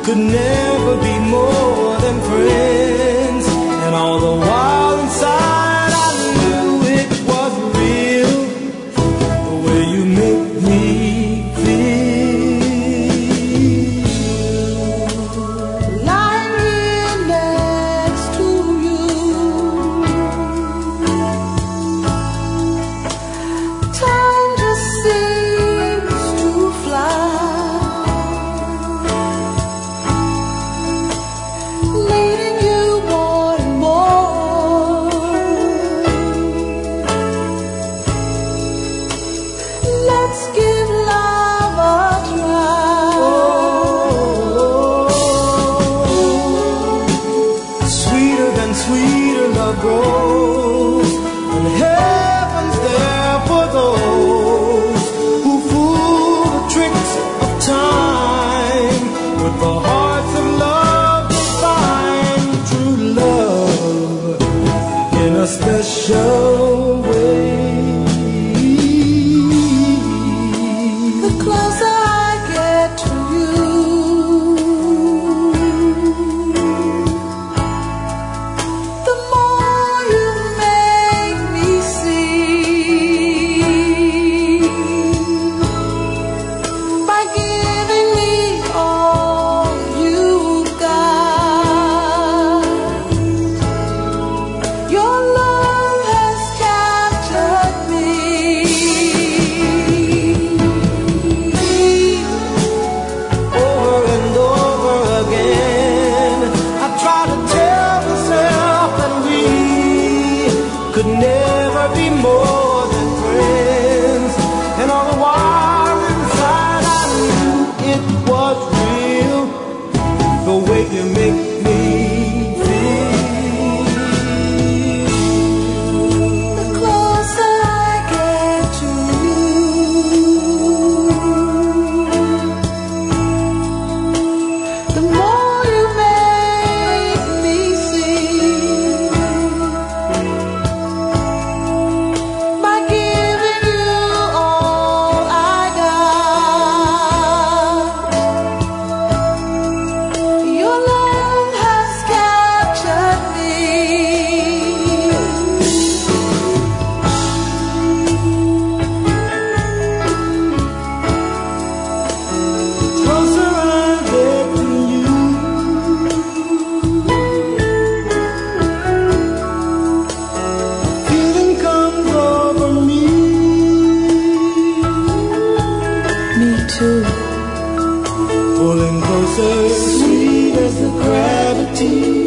could never be more than friends. And all the while inside I knew it was real, the way you make me feel. Lying here next to you, time just seems to fly. Needing you more and more. Let's give love a try. Sweeter than sweeter love grows, and heaven's there for those who fool the tricks of time with the hearts of love to find true love in a special way. The closer I get to you, the more you make me see. By giving me all you've got, your love has captured me. Over and over again, I try to tell myself that we could never be more than friends. And all the while inside I knew it was real, the way you make me feel. The closer I get to you, the more you make me see. By giving you all I got, your love has captured me. Closer I get to you, feeling comes over me. Me too. Pulling closer, sweet as the gravity